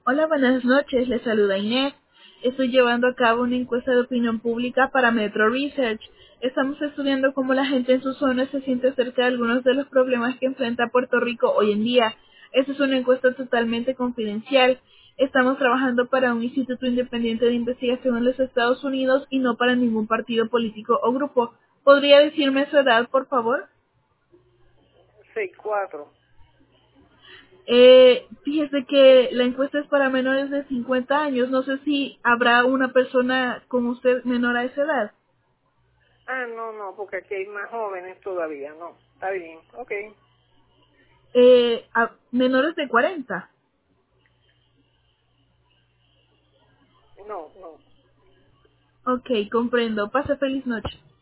Hola, buenas noches. Les saluda Inés. Estoy llevando a cabo una encuesta de opinión pública para Metro Research. Estamos estudiando cómo la gente en su zona se siente acerca de algunos de los problemas que enfrenta Puerto Rico hoy en día. Esta es una encuesta totalmente confidencial. Estamos trabajando para un instituto independiente de investigación en los Estados Unidos y no para ningún partido político o grupo. ¿Podría decirme su edad, por favor? 64. Fíjese que la encuesta es para menores de 50 años. No sé si habrá una persona como usted menor a esa edad. Ah, no, no, porque aquí hay más jóvenes todavía, no. Está bien, ok. Menores de 40. No, no. Ok, comprendo. Pase feliz noche.